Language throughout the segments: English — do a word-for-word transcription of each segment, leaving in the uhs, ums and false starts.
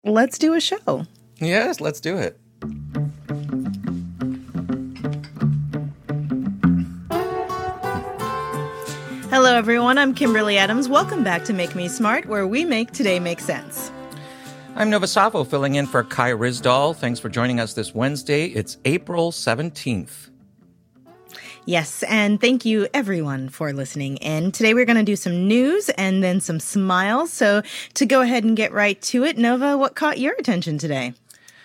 let's do a show. Yes, let's do it. Hello, everyone. I'm Kimberly Adams. Welcome back to Make Me Smart, where we make today make sense. I'm Nova Savo, filling in for Kai Rizdal. Thanks for joining us this Wednesday. It's April seventeenth. Yes, and thank you, everyone, for listening in. Today, we're going to do some news and then some smiles. So to go ahead and get right to it, Nova, what caught your attention today?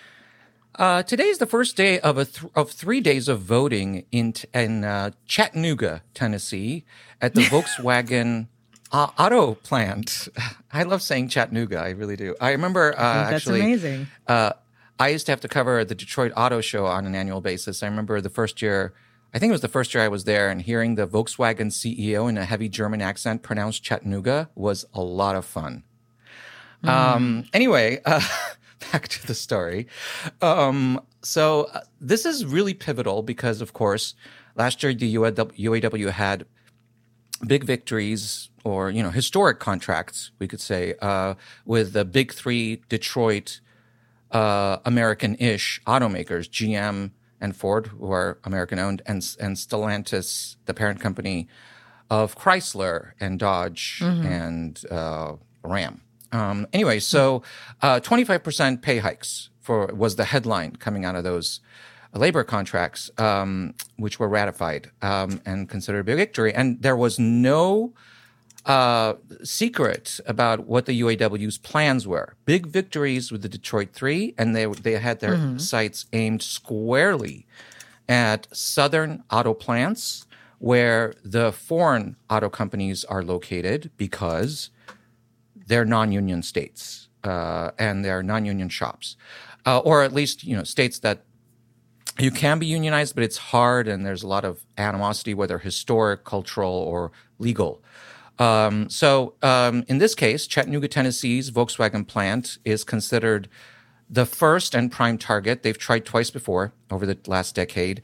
Uh, today is the first day of a th- of three days of voting in t- in uh, Chattanooga, Tennessee, at the Volkswagen uh, auto plant. I love saying Chattanooga. I really do. I remember uh, That's actually. amazing. Uh, I used to have to cover the Detroit Auto Show on an annual basis. I remember the first year. I think it was the first year I was there, and hearing the Volkswagen C E O in a heavy German accent pronounce Chattanooga was a lot of fun. Mm. Um, anyway, uh, back to the story. Um, so uh, this is really pivotal because, of course, last year the U A W had big victories, or you know, historic contracts, we could say, uh, with the big three Detroit uh, American-ish automakers, G M and Ford, who are American-owned, and and Stellantis, the parent company of Chrysler and Dodge mm-hmm. and uh, Ram. Um, anyway, so uh, twenty-five percent pay hikes for was the headline coming out of those labor contracts, um, which were ratified um, and considered a big victory. And there was no uh, secret about what the U A W's plans were. Big victories with the Detroit Three, and they they had their mm-hmm. sights aimed squarely at southern auto plants where the foreign auto companies are located because they're non-union states uh, and they're non-union shops, uh, or at least you know states that you can be unionized, but it's hard and there's a lot of animosity, whether historic, cultural, or legal. Um, so um, in this case, Chattanooga, Tennessee's Volkswagen plant is considered the first and prime target. They've tried twice before over the last decade,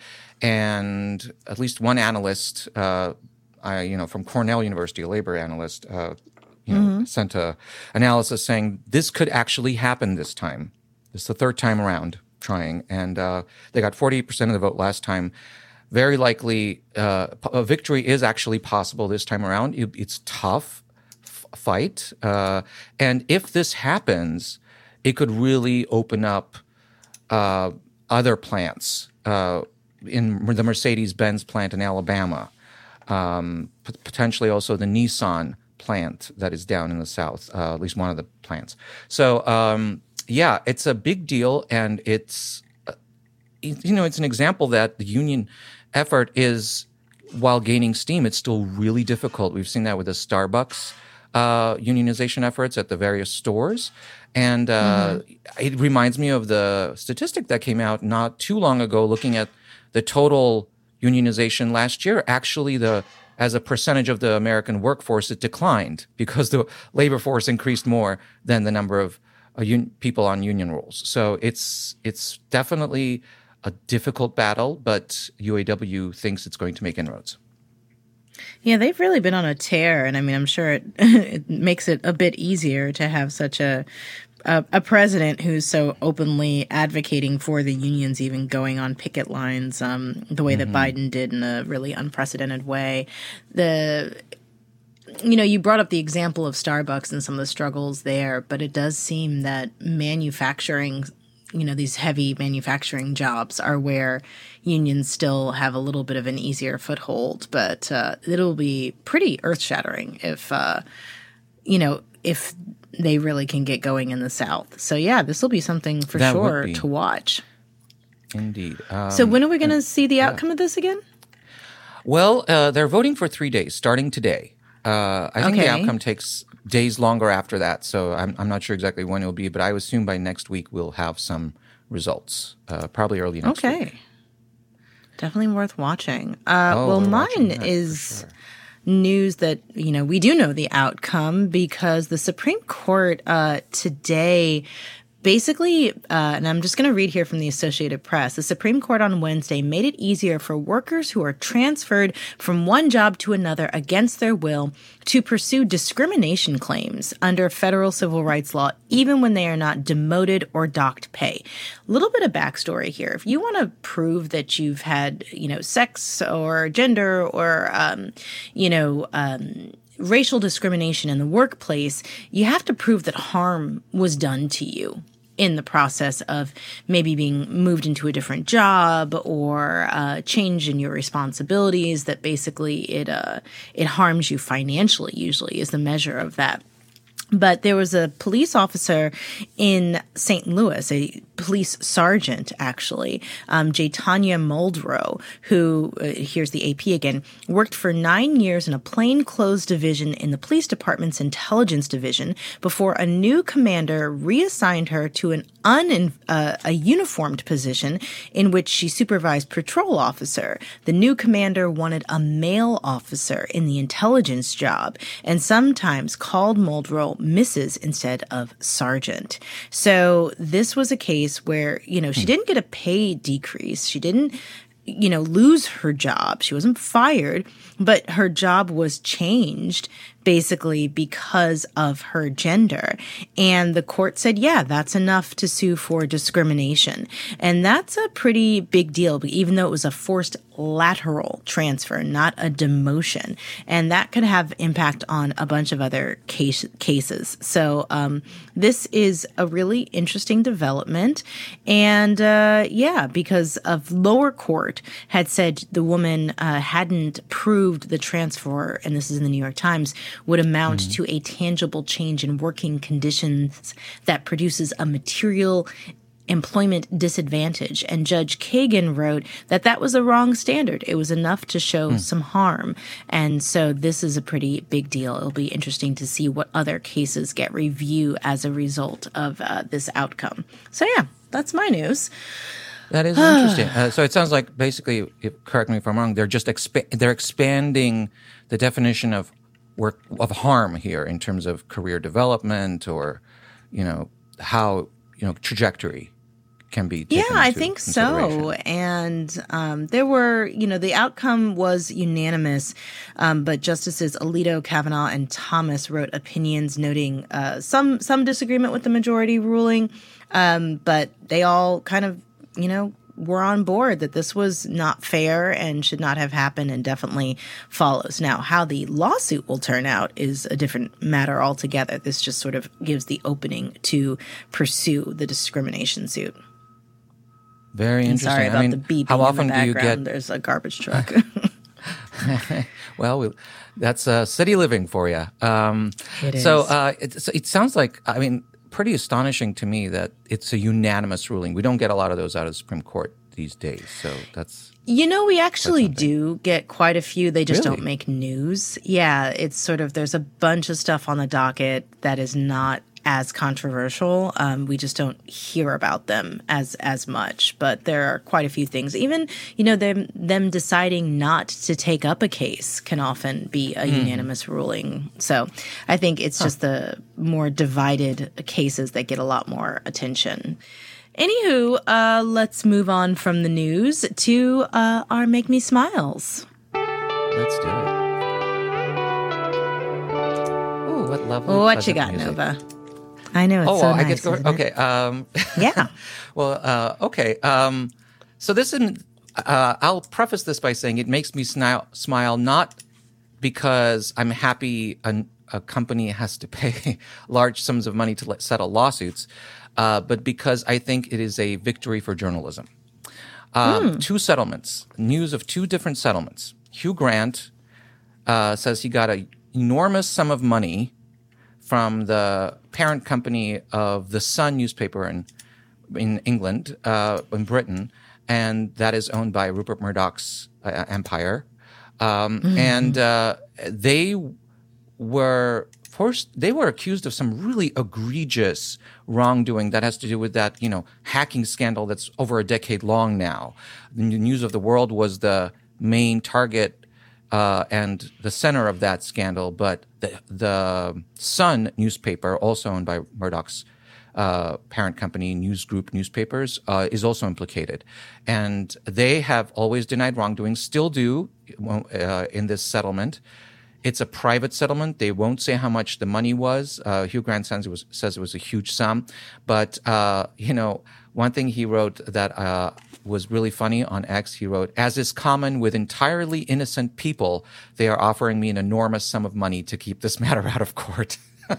and at least one analyst, uh, I, you know, from Cornell University, a labor analyst, uh, you know, mm-hmm. sent a analysis saying this could actually happen this time. This is the third time around trying, and uh, they got forty-eight percent of the vote last time. Very likely, uh, a victory is actually possible this time around. It, it's tough f- fight, uh, and if this happens, it could really open up uh, other plants uh, in the Mercedes-Benz plant in Alabama, um, p- potentially also the Nissan plant that is down in the south, uh, at least one of the plants. So, um, yeah, it's a big deal, and it's uh, you know it's an example that the union effort is, while gaining steam, it's still really difficult. We've seen that with the Starbucks uh, unionization efforts at the various stores. And uh, mm-hmm. it reminds me of the statistic that came out not too long ago looking at the total unionization last year. Actually, the as a percentage of the American workforce, it declined because the labor force increased more than the number of uh, un- people on union rolls. So it's it's definitely a difficult battle, but U A W thinks it's going to make inroads. Yeah, they've really been on a tear, and I mean, I'm sure it, it makes it a bit easier to have such a, a a president who's so openly advocating for the unions, even going on picket lines, um, the way mm-hmm. that Biden did in a really unprecedented way. The You know, you brought up the example of Starbucks and some of the struggles there, but it does seem that manufacturing, you know, these heavy manufacturing jobs are where unions still have a little bit of an easier foothold. But uh, it'll be pretty earth-shattering if, uh, you know, if they really can get going in the South. So, yeah, this will be something for that sure to watch. Indeed. Um, so when are we going to uh, see the outcome yeah. of this again? Well, uh, they're voting for three days, starting today. Uh, I think okay. the outcome takes days longer after that, so I'm, I'm not sure exactly when it will be, but I assume by next week we'll have some results, uh, probably early next okay. week. Okay. Definitely worth watching. Uh, oh, well, mine watching that, is sure. news that, you know, we do know the outcome because the Supreme Court uh, today Basically, uh, and I'm just going to read here from the Associated Press, the Supreme Court on Wednesday made it easier for workers who are transferred from one job to another against their will to pursue discrimination claims under federal civil rights law, even when they are not demoted or docked pay. A little bit of backstory here. If you want to prove that you've had, you know, sex or gender or, um, you know, um, racial discrimination in the workplace, you have to prove that harm was done to you in the process of maybe being moved into a different job or uh, change in your responsibilities, that basically it uh, it harms you financially, usually is the measure of that. But there was a police officer in Saint Louis, a police sergeant, actually, um, Jatanya Muldrow, who, uh, here's the A P again, worked for nine years in a plainclothes division in the police department's intelligence division before a new commander reassigned her to an un uh, a uniformed position in which she supervised patrol officer. The new commander wanted a male officer in the intelligence job and sometimes called Muldrow Missus instead of Sergeant. So this was a case where, you know, she didn't get a pay decrease. She didn't, you know, lose her job. She wasn't fired, but her job was changed basically because of her gender. And the court said, yeah, that's enough to sue for discrimination. And that's a pretty big deal, even though it was a forced lateral transfer, not a demotion. And that could have impact on a bunch of other case, cases. So um, this is a really interesting development. And uh, yeah, because of lower court had said the woman uh, hadn't proved the transfer, and this is in the New York Times, would amount mm-hmm. to a tangible change in working conditions that produces a material employment disadvantage. And Judge Kagan wrote that that was a wrong standard. It was enough to show mm. some harm. And so this is a pretty big deal. It'll be interesting to see what other cases get review as a result of uh, this outcome. So yeah, that's my news. That is interesting. Uh, so it sounds like basically, if, correct me if I'm wrong, they're just expa- they're expanding the definition of work of harm here in terms of career development, or, you know, how, you know, trajectory can be taken Yeah, I into think so. And um, there were, you know, the outcome was unanimous, um, but Justices Alito, Kavanaugh, and Thomas wrote opinions noting uh, some some disagreement with the majority ruling, um, but they all kind of, you know, were on board that this was not fair and should not have happened, and definitely follows. Now, how the lawsuit will turn out is a different matter altogether. This just sort of gives the opening to pursue the discrimination suit. Very interesting. Sorry about I mean, the beeping how often in the do you background. get? There's a garbage truck. Well, we, that's uh, city living for you. Um, it is. So uh, it, so it sounds like, I mean, pretty astonishing to me that it's a unanimous ruling. We don't get a lot of those out of the Supreme Court these days. So that's... You know, we actually do get quite a few. They just Really? don't make news. Yeah, it's sort of, there's a bunch of stuff on the docket that is not as controversial. Um, we just don't hear about them as as much. But there are quite a few things. Even, you know, them them deciding not to take up a case can often be a mm. unanimous ruling. So I think it's huh. just the more divided cases that get a lot more attention. Anywho, uh, let's move on from the news to uh, our Make Me Smiles. Let's do it. Ooh, what lovely. What you got, music. Nova? I know it's oh, so well, nice. I get to go. Okay. Um, yeah. well, uh, okay. Um, so this is. Uh, I'll preface this by saying it makes me smile, smile not because I'm happy a, a company has to pay large sums of money to let, settle lawsuits, uh, but because I think it is a victory for journalism. Um, mm. Two settlements. News of two different settlements. Hugh Grant uh, says he got an enormous sum of money from the parent company of the Sun newspaper in in England, uh, in Britain, and that is owned by Rupert Murdoch's uh, empire. Um, mm-hmm. And uh, they were forced, they were accused of some really egregious wrongdoing that has to do with that, you know, hacking scandal that's over a decade long now. The News of the World was the main target Uh, and the center of that scandal, but the, the Sun newspaper, also owned by Murdoch's uh, parent company, News Group Newspapers, uh, is also implicated. And they have always denied wrongdoing, still do uh, in this settlement. It's a private settlement. They won't say how much the money was. Uh, Hugh Grant says it was, says it was a huge sum. But, uh, you know, one thing he wrote that uh, was really funny on X, he wrote, "As is common with entirely innocent people, they are offering me an enormous sum of money to keep this matter out of court."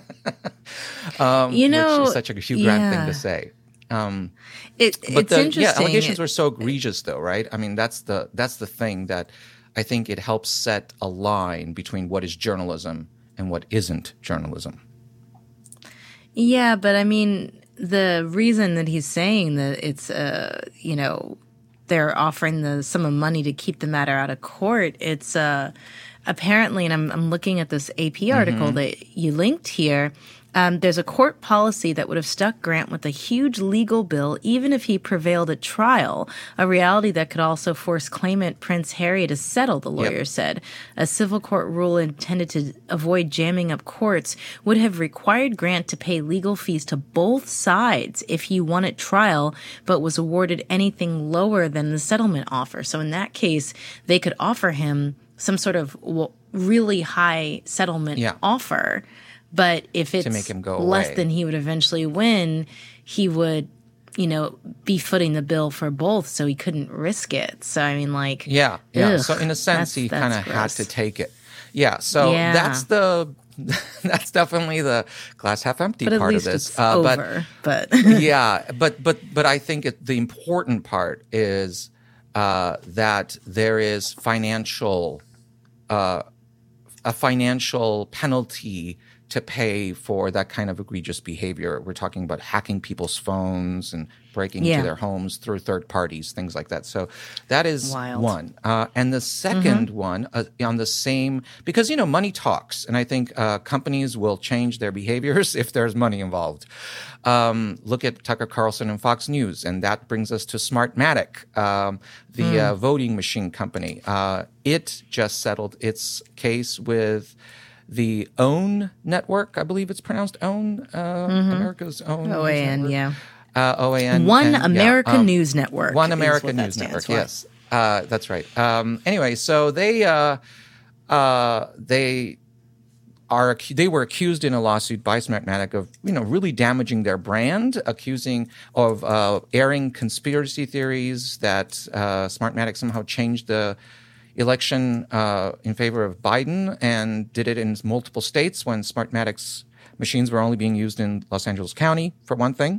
um, you know, which is such a Hugh Grant yeah. thing to say. Um, it, but it's the interesting. yeah, allegations it, were so egregious, though, right? I mean, that's the that's the thing that I think it helps set a line between what is journalism and what isn't journalism. Yeah, but I mean, the reason that he's saying that it's, uh, you know, they're offering the sum of money to keep the matter out of court, it's uh, apparently, and I'm, I'm looking at this A P article mm-hmm. that you linked here, Um, there's a court policy that would have stuck Grant with a huge legal bill even if he prevailed at trial, a reality that could also force claimant Prince Harry to settle, the lawyer yep. said. A civil court rule intended to avoid jamming up courts would have required Grant to pay legal fees to both sides if he won at trial but was awarded anything lower than the settlement offer. So in that case, they could offer him some sort of really high settlement yeah. offer. But if it's to make him go less away. than he would eventually win, he would, you know, be footing the bill for both, so he couldn't risk it. So, I mean, like... Yeah, yeah. Ugh, so, in a sense, he kind of had to take it. Yeah, so yeah. that's the... That's definitely the glass half empty but part at least of this. It's uh, over, but, but yeah, but but but I think it, the important part is uh, that there is financial uh, a financial penalty to pay for that kind of egregious behavior. We're talking about hacking people's phones and breaking yeah. into their homes through third parties, things like that. So that is Wild. one. Uh, and the second mm-hmm. one uh, on the same, because, you know, money talks. And I think uh, companies will change their behaviors if there's money involved. Um, look at Tucker Carlson and Fox News. And that brings us to Smartmatic, um, the mm. uh, voting machine company. Uh, it just settled its case with the OWN network, I believe it's pronounced OWN, uh, mm-hmm. America's Own O A N, yeah. Uh, O A N. One and, America yeah, um, News Network. One America News Network, for. yes. Uh, that's right. Um, anyway, so they uh, uh, they are they were accused in a lawsuit by Smartmatic of, you know, really damaging their brand, accusing of uh, airing conspiracy theories that uh, Smartmatic somehow changed the election uh, in favor of Biden and did it in multiple states when Smartmatic's machines were only being used in Los Angeles County, for one thing.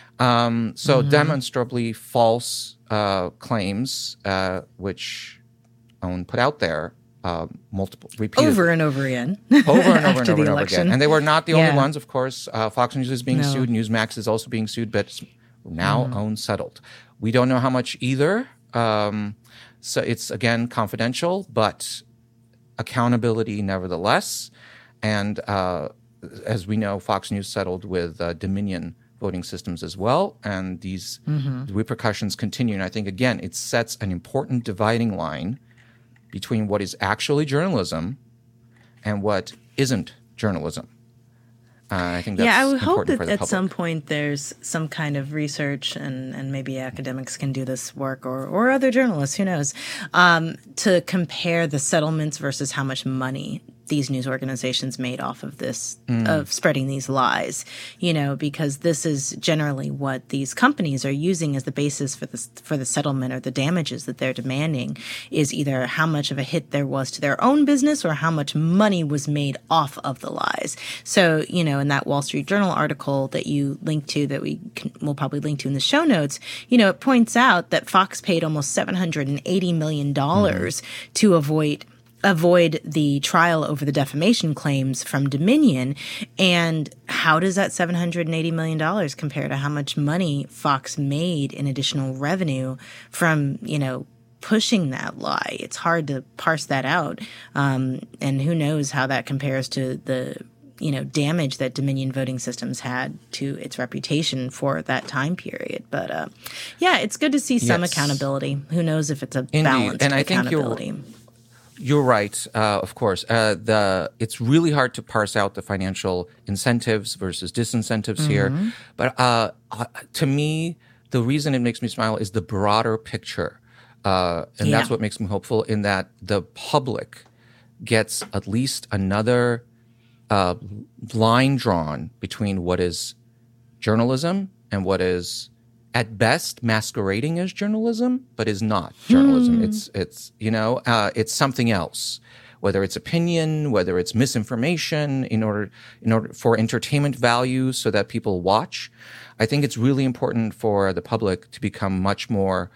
Um, so mm-hmm. demonstrably false uh, claims, uh, which OWN put out there uh, multiple, repeatedly. Over and over again. Over and over and over and over election. again. And they were not the yeah. only ones, of course. Uh, Fox News is being no. sued. Newsmax is also being sued, but now mm-hmm. OWN settled. We don't know how much either. Um, So it's, again, confidential, but accountability nevertheless. And uh, as we know, Fox News settled with uh, Dominion voting systems as well. And these mm-hmm. repercussions continue. And I think, again, it sets an important dividing line between what is actually journalism and what isn't journalism. Uh, I think that's yeah, I would hope that for the at public. some point there's some kind of research, and, and maybe academics can do this work, or, or other journalists, who knows, um, to compare the settlements versus how much money these news organizations made off of this, mm. of spreading these lies, you know, because this is generally what these companies are using as the basis for this, for the settlement or the damages that they're demanding, is either how much of a hit there was to their own business or how much money was made off of the lies. So, you know, in that Wall Street Journal article that you linked to, that we can, we'll probably link to in the show notes, you know, it points out that Fox paid almost seven hundred eighty million dollars mm. to avoid avoid the trial over the defamation claims from Dominion. And how does that seven hundred eighty million dollars compare to how much money Fox made in additional revenue from, you know, pushing that lie? It's hard to parse that out. Um, and who knows how that compares to the, you know, damage that Dominion voting systems had to its reputation for that time period. But uh, yeah, it's good to see some yes. accountability. Who knows if it's a Indeed. balanced and I accountability. think you're You're right, uh, of course. Uh, the It's really hard to parse out the financial incentives versus disincentives mm-hmm. here. But uh, uh, to me, the reason it makes me smile is the broader picture. Uh, and yeah. that's what makes me hopeful, in that the public gets at least another uh, line drawn between what is journalism and what is, at best, masquerading as journalism, but is not journalism. Hmm. It's, it's you know, uh, it's something else. Whether it's opinion, whether it's misinformation, in order, in order for entertainment value, so that people watch. I think it's really important for the public to become much more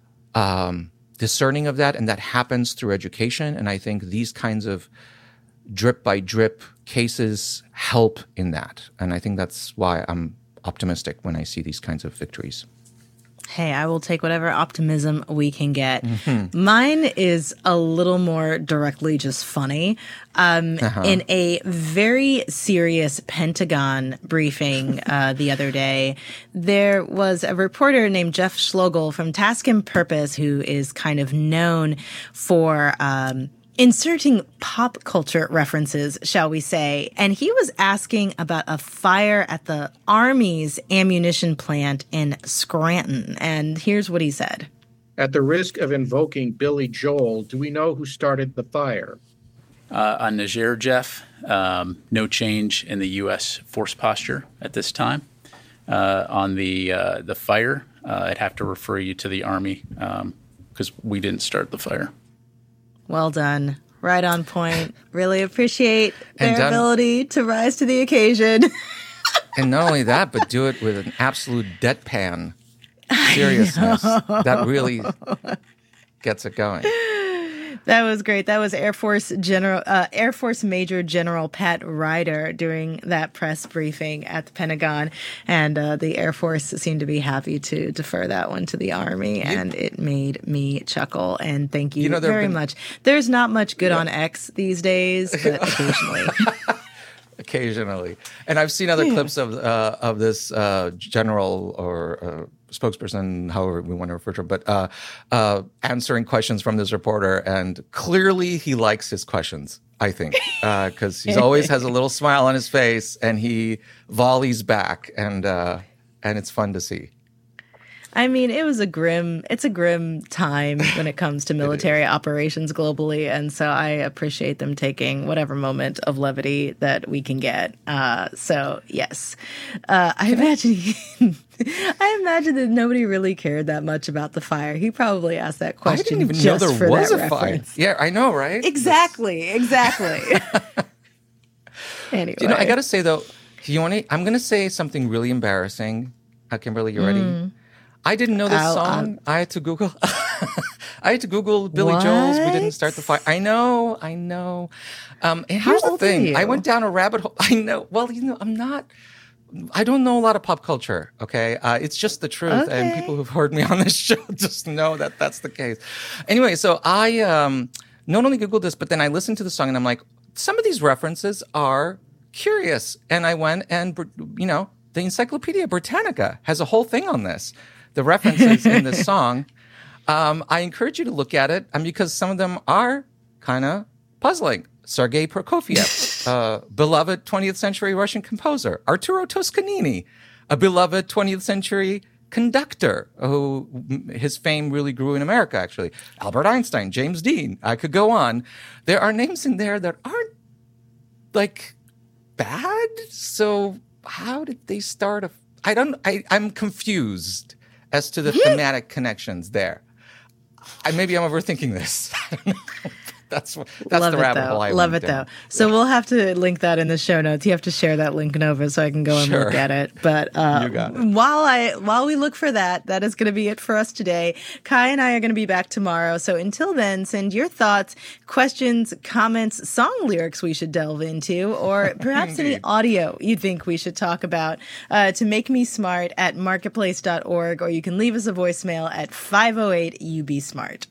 um, discerning of that, and that happens through education. And I think these kinds of drip by drip cases help in that. And I think that's why I'm optimistic when I see these kinds of victories. Hey, I will take whatever optimism we can get. Mm-hmm. Mine is a little more directly just funny. Um, uh-huh. In a very serious Pentagon briefing uh, the other day, there was a reporter named Jeff Schlogel from Task and Purpose, who is kind of known for um, inserting pop culture references, shall we say. And he was asking about a fire at the Army's ammunition plant in Scranton. And here's what he said. At the risk of invoking Billy Joel, do we know who started the fire? Uh, on Niger, Jeff, um, no change in the U S force posture at this time. Uh, on the uh, the fire, uh, I'd have to refer you to the Army because um, we didn't start the fire. Well done. Right on point. Really appreciate their done, ability to rise to the occasion. And not only that, but do it with an absolute deadpan seriousness. That really gets it going. That was great. That was Air Force General, uh, Air Force Major General Pat Ryder during that press briefing at the Pentagon, and uh, the Air Force seemed to be happy to defer that one to the Army, and it made me chuckle. And thank you, you know, very been... much. There's not much good yeah. on X these days, but occasionally. Occasionally, and I've seen other yeah. clips of uh, of this uh, general or uh, spokesperson, however we want to refer to him, but uh, uh, answering questions from this reporter, and clearly he likes his questions. I think because uh, he always has a little smile on his face, and he volleys back, and uh, and it's fun to see. I mean, it was a grim, it's a grim time when it comes to military operations globally. And so I appreciate them taking whatever moment of levity that we can get. Uh, so, yes, uh, I imagine, I imagine that nobody really cared that much about the fire. He probably asked that question. I didn't even just know there for was that a reference. fire. Yeah, I know, right? Exactly, exactly. Anyway. You know, I got to say, though, you want to, I'm going to say something really embarrassing. Uh, Kimberly, you ready? Mm. I didn't know this I'll, song. I'll... I had to Google. I had to Google Billy what? Joel's We Didn't Start the Fire. I know, I know. Um, and here's How the thing. I went down a rabbit hole. I know. Well, you know, I'm not, I don't know a lot of pop culture, okay? Uh, it's just the truth. Okay. And people who've heard me on this show just know that that's the case. Anyway, so I um, not only Googled this, but then I listened to the song and I'm like, some of these references are curious. And I went and, you know, the Encyclopedia Britannica has a whole thing on this. The references in this song, um, I encourage you to look at it, and because some of them are kind of puzzling. Sergei Prokofiev, uh, beloved twentieth century Russian composer. Arturo Toscanini, a beloved twentieth century conductor who his fame really grew in America, actually. Albert Einstein, James Dean. I could go on. There are names in there that aren't, like, bad. So how did they start a... I don't... I, I'm confused as to the thematic connections there. I, maybe I'm overthinking this. I don't know. That's that's Love the rabbit it, hole I Love it, down. though. So yeah. We'll have to link that in the show notes. You have to share that link, Nova, so I can go and sure. look at it. But uh, you got it. while I while we look for that, that is going to be it for us today. Kai and I are going to be back tomorrow. So until then, send your thoughts, questions, comments, song lyrics we should delve into, or perhaps any audio you think we should talk about uh, to Make Me Smart at marketplace dot org, or you can leave us a voicemail at five oh eight U B SMART.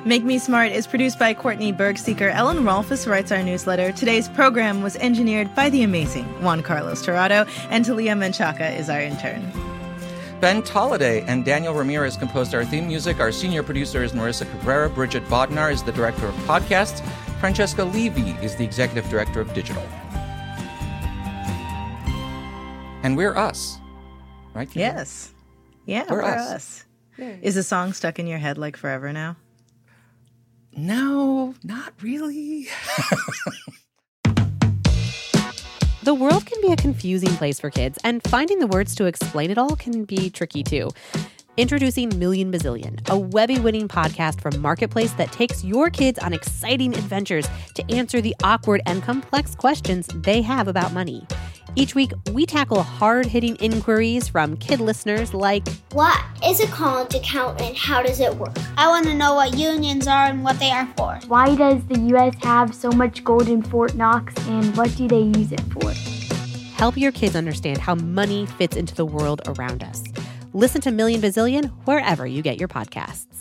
Make Me Smart is produced by Courtney Bergseeker. Ellen Rolfes writes our newsletter. Today's program was engineered by the amazing Juan Carlos Torrado, and Talia Menchaca is our intern. Ben Tolliday and Daniel Ramirez composed our theme music. Our senior producer is Marissa Cabrera. Bridget Bodnar is the director of podcasts. Francesca Levy is the executive director of digital. And we're us, right? Kendra? Yes. Yeah, we're, we're us. us. Is the song stuck in your head like forever now? No, not really. The world can be a confusing place for kids, and finding the words to explain it all can be tricky too. Introducing Million Bazillion, a Webby-winning podcast from Marketplace that takes your kids on exciting adventures to answer the awkward and complex questions they have about money. Each week, we tackle hard-hitting inquiries from kid listeners like, what is a college account and how does it work? I want to know what unions are and what they are for. Why does the U S have so much gold in Fort Knox and what do they use it for? Help your kids understand how money fits into the world around us. Listen to Million Bazillion wherever you get your podcasts.